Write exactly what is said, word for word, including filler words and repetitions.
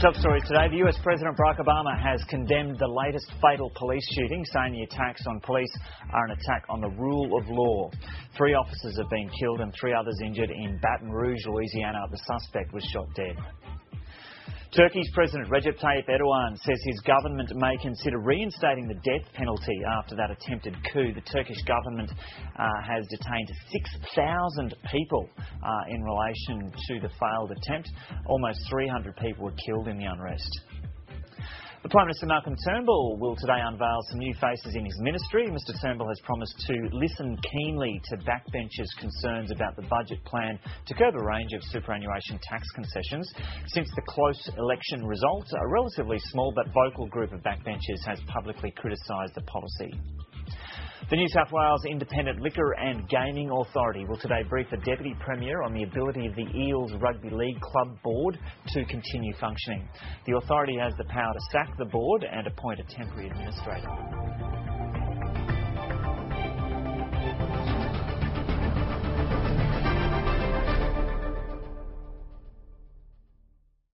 Top stories today. The U S President Barack Obama has condemned the latest fatal police shooting, saying the attacks on police are an attack on the rule of law. Three officers have been killed and three others injured in Baton Rouge, Louisiana. The suspect was shot dead. Turkey's President Recep Tayyip Erdogan says his government may consider reinstating the death penalty after that attempted coup. The Turkish government uh, has detained six thousand people uh, in relation to the failed attempt. Almost three hundred people were killed in the unrest. The Prime Minister Malcolm Turnbull will today unveil some new faces in his ministry. Mr Turnbull has promised to listen keenly to backbenchers' concerns about the budget plan to curb a range of superannuation tax concessions. Since the close election result, a relatively small but vocal group of backbenchers has publicly criticised the policy. The New South Wales Independent Liquor and Gaming Authority will today brief the Deputy Premier on the ability of the Eels Rugby League Club Board to continue functioning. The authority has the power to sack the board and appoint a temporary administrator.